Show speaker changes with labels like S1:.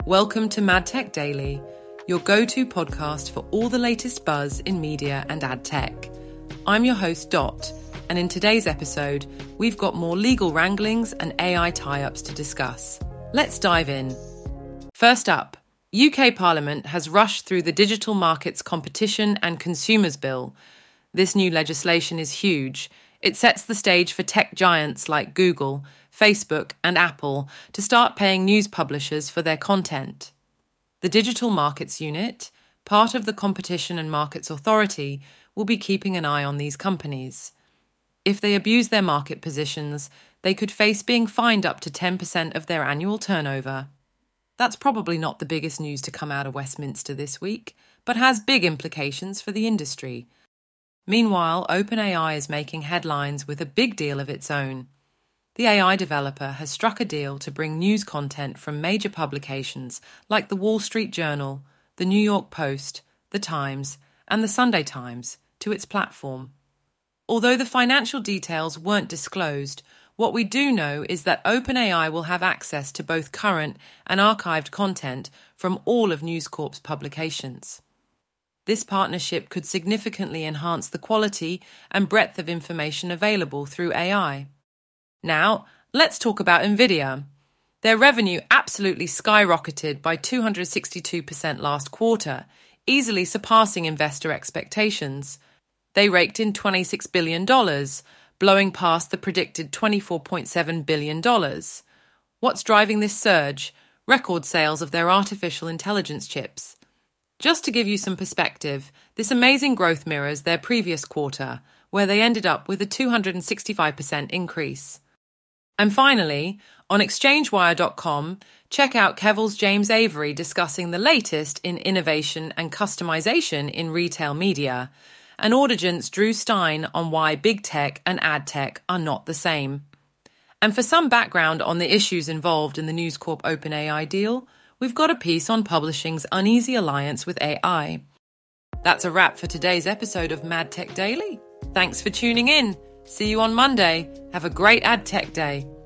S1: Welcome to MadTech Daily, your go-to podcast for all the latest buzz in media and ad tech. I'm your host, Dot, and in today's episode, we've got more legal wranglings and AI tie-ups to discuss. Let's dive in. First up, UK Parliament has rushed through the Digital Markets Competition and Consumers Bill. This new legislation is huge. It sets the stage for tech giants like Google, Facebook and Apple to start paying news publishers for their content. The Digital Markets Unit, part of the Competition and Markets Authority, will be keeping an eye on these companies. If they abuse their market positions, they could face being fined up to 10% of their annual turnover. That's probably not the biggest news to come out of Westminster this week, but has big implications for the industry. Meanwhile, OpenAI is making headlines with a big deal of its own. The AI developer has struck a deal to bring news content from major publications like the Wall Street Journal, the New York Post, the Times, and the Sunday Times to its platform. Although the financial details weren't disclosed, what we do know is that OpenAI will have access to both current and archived content from all of News Corp's publications. This partnership could significantly enhance the quality and breadth of information available through AI. Now, let's talk about NVIDIA. Their revenue absolutely skyrocketed by 262% last quarter, easily surpassing investor expectations. They raked in $26 billion, blowing past the predicted $24.7 billion. What's driving this surge? Record sales of their artificial intelligence chips. Just to give you some perspective, this amazing growth mirrors their previous quarter, where they ended up with a 265% increase. And finally, on ExchangeWire.com, check out Kevil's James Avery discussing the latest in innovation and customization in retail media, and Audagent's Drew Stein on why big tech and ad tech are not the same. And for some background on the issues involved in the News Corp OpenAI deal, we've got a piece on publishing's uneasy alliance with AI. That's a wrap for today's episode of MadTech Daily. Thanks for tuning in. See you on Monday. Have a great ad tech day.